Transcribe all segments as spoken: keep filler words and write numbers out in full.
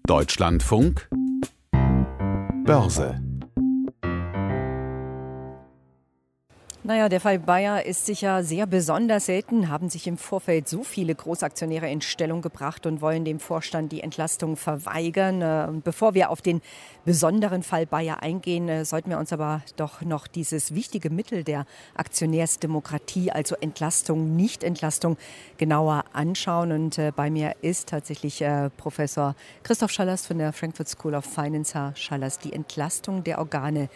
Deutschlandfunk Börse. Naja, der Fall Bayer ist sicher sehr besonders selten, haben sich im Vorfeld so viele Großaktionäre in Stellung gebracht und wollen dem Vorstand die Entlastung verweigern. Und bevor wir auf den besonderen Fall Bayer eingehen, sollten wir uns aber doch noch dieses wichtige Mittel der Aktionärsdemokratie, also Entlastung, Nichtentlastung, genauer anschauen. Und bei mir ist tatsächlich Professor Christoph Schallers von der Frankfurt School of Finance. Herr Schallers, die Entlastung der Organe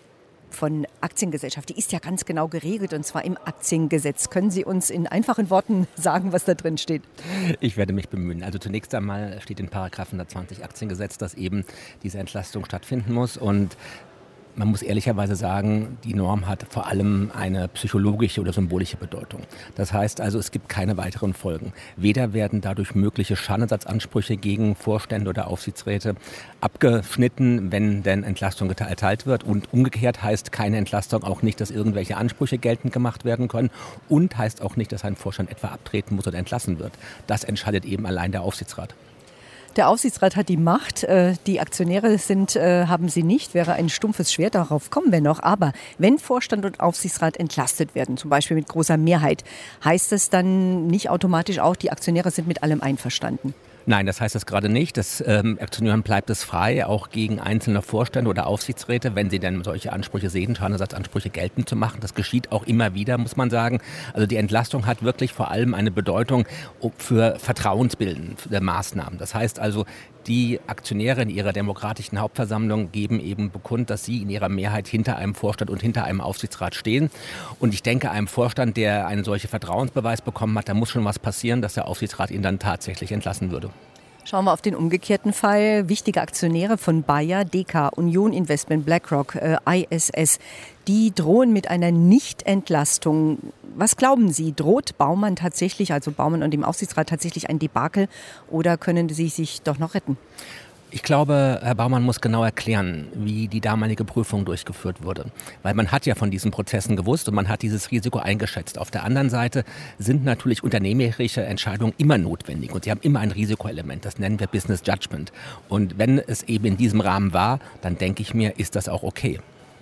von Aktiengesellschaft, die ist ja ganz genau geregelt, und zwar im Aktiengesetz. Können Sie uns in einfachen Worten sagen, was da drin steht? Ich werde mich bemühen. Also zunächst einmal steht in Paragraph hundertzwanzig Aktiengesetz, dass eben diese Entlastung stattfinden muss, und man muss ehrlicherweise sagen, die Norm hat vor allem eine psychologische oder symbolische Bedeutung. Das heißt also, es gibt keine weiteren Folgen. Weder werden dadurch mögliche Schadensersatzansprüche gegen Vorstände oder Aufsichtsräte abgeschnitten, wenn denn Entlastung erteilt wird. Und umgekehrt heißt keine Entlastung auch nicht, dass irgendwelche Ansprüche geltend gemacht werden können. Und heißt auch nicht, dass ein Vorstand etwa abtreten muss oder entlassen wird. Das entscheidet eben allein der Aufsichtsrat. Der Aufsichtsrat hat die Macht, die Aktionäre sind, haben sie nicht, wäre ein stumpfes Schwert, darauf kommen wir noch. Aber wenn Vorstand und Aufsichtsrat entlastet werden, zum Beispiel mit großer Mehrheit, heißt es dann nicht automatisch auch, die Aktionäre sind mit allem einverstanden? Nein, das heißt das gerade nicht. Das ähm, Aktionären bleibt es frei, auch gegen einzelne Vorstände oder Aufsichtsräte, wenn sie denn solche Ansprüche sehen, Schadensersatzansprüche geltend zu machen. Das geschieht auch immer wieder, muss man sagen. Also die Entlastung hat wirklich vor allem eine Bedeutung für vertrauensbildende Maßnahmen. Das heißt also, die Aktionäre in ihrer demokratischen Hauptversammlung geben eben bekund, dass sie in ihrer Mehrheit hinter einem Vorstand und hinter einem Aufsichtsrat stehen. Und ich denke, einem Vorstand, der einen solchen Vertrauensbeweis bekommen hat, da muss schon was passieren, dass der Aufsichtsrat ihn dann tatsächlich entlassen würde. Schauen wir auf den umgekehrten Fall. Wichtige Aktionäre von Bayer, D K, Union Investment, BlackRock, äh, I S S, die drohen mit einer Nichtentlastung. Was glauben Sie, droht Baumann tatsächlich, also Baumann und dem Aufsichtsrat tatsächlich ein Debakel, oder können sie sich doch noch retten? Ich glaube, Herr Baumann muss genau erklären, wie die damalige Prüfung durchgeführt wurde. Weil man hat ja von diesen Prozessen gewusst und man hat dieses Risiko eingeschätzt. Auf der anderen Seite sind natürlich unternehmerische Entscheidungen immer notwendig und sie haben immer ein Risikoelement. Das nennen wir Business Judgment. Und wenn es eben in diesem Rahmen war, dann denke ich mir, ist das auch okay.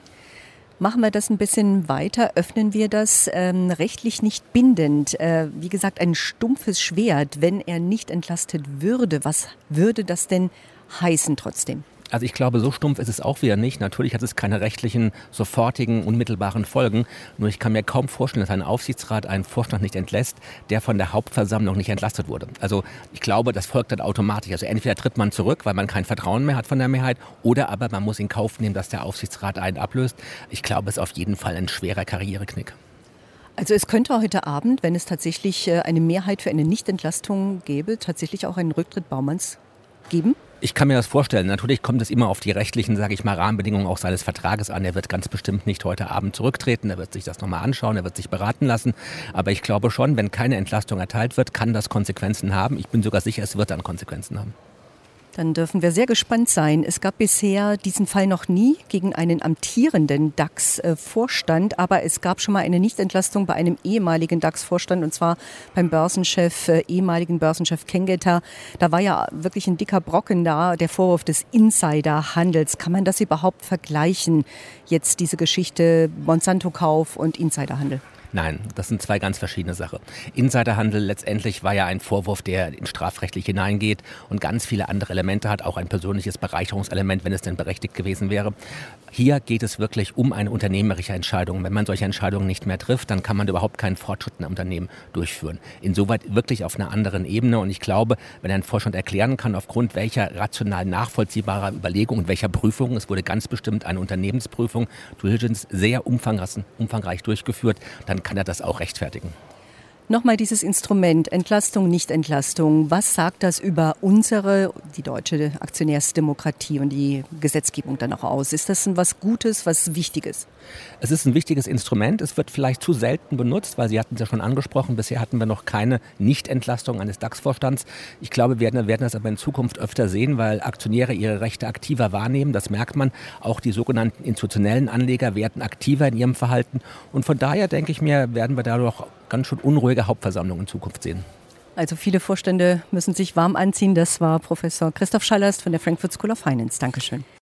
Machen wir das ein bisschen weiter, öffnen wir das ähm, rechtlich nicht bindend. Äh, wie gesagt, ein stumpfes Schwert, wenn er nicht entlastet würde. Was würde das denn heißen trotzdem? Also ich glaube, so stumpf ist es auch wieder nicht. Natürlich hat es keine rechtlichen, sofortigen, unmittelbaren Folgen. Nur ich kann mir kaum vorstellen, dass ein Aufsichtsrat einen Vorstand nicht entlässt, der von der Hauptversammlung nicht entlastet wurde. Also ich glaube, das folgt dann automatisch. Also entweder tritt man zurück, weil man kein Vertrauen mehr hat von der Mehrheit, oder aber man muss in Kauf nehmen, dass der Aufsichtsrat einen ablöst. Ich glaube, es ist auf jeden Fall ein schwerer Karriereknick. Also es könnte heute Abend, wenn es tatsächlich eine Mehrheit für eine Nichtentlastung gäbe, tatsächlich auch einen Rücktritt Baumanns geben? Ich kann mir das vorstellen. Natürlich kommt es immer auf die rechtlichen, sage ich mal, Rahmenbedingungen auch seines Vertrages an. Er wird ganz bestimmt nicht heute Abend zurücktreten. Er wird sich das nochmal anschauen. Er wird sich beraten lassen. Aber ich glaube schon, wenn keine Entlastung erteilt wird, kann das Konsequenzen haben. Ich bin sogar sicher, es wird dann Konsequenzen haben. Dann dürfen wir sehr gespannt sein. Es gab bisher diesen Fall noch nie gegen einen amtierenden DAX-Vorstand, aber es gab schon mal eine Nichtentlastung bei einem ehemaligen DAX-Vorstand, und zwar beim Börsenchef, äh, ehemaligen Börsenchef Kengeter. Da war ja wirklich ein dicker Brocken da, der Vorwurf des Insiderhandels. Kann man das überhaupt vergleichen, jetzt diese Geschichte Monsanto-Kauf und Insiderhandel? Nein, das sind zwei ganz verschiedene Sachen. Insiderhandel letztendlich war ja ein Vorwurf, der in strafrechtlich hineingeht und ganz viele andere Elemente hat, auch ein persönliches Bereicherungselement, wenn es denn berechtigt gewesen wäre. Hier geht es wirklich um eine unternehmerische Entscheidung. Wenn man solche Entscheidungen nicht mehr trifft, dann kann man überhaupt keinen Fortschritt in einem Unternehmen durchführen. Insoweit wirklich auf einer anderen Ebene. Und ich glaube, wenn ein Vorstand erklären kann, aufgrund welcher rational nachvollziehbarer Überlegung und welcher Prüfung, es wurde ganz bestimmt eine Unternehmensprüfung, Due Diligence, sehr umfangreich, umfangreich durchgeführt, dann kann er das auch rechtfertigen. Nochmal dieses Instrument, Entlastung, Nichtentlastung. Was sagt das über unsere, die deutsche Aktionärsdemokratie und die Gesetzgebung dann auch aus? Ist das was Gutes, was Wichtiges? Es ist ein wichtiges Instrument. Es wird vielleicht zu selten benutzt, weil Sie hatten es ja schon angesprochen. Bisher hatten wir noch keine Nichtentlastung eines DAX-Vorstands. Ich glaube, wir werden, werden das aber in Zukunft öfter sehen, weil Aktionäre ihre Rechte aktiver wahrnehmen. Das merkt man. Auch die sogenannten institutionellen Anleger werden aktiver in ihrem Verhalten. Und von daher denke ich mir, werden wir dadurch ganz schön unruhige Hauptversammlungen in Zukunft sehen. Also viele Vorstände müssen sich warm anziehen. Das war Professor Christoph Schallast von der Frankfurt School of Finance. Dankeschön.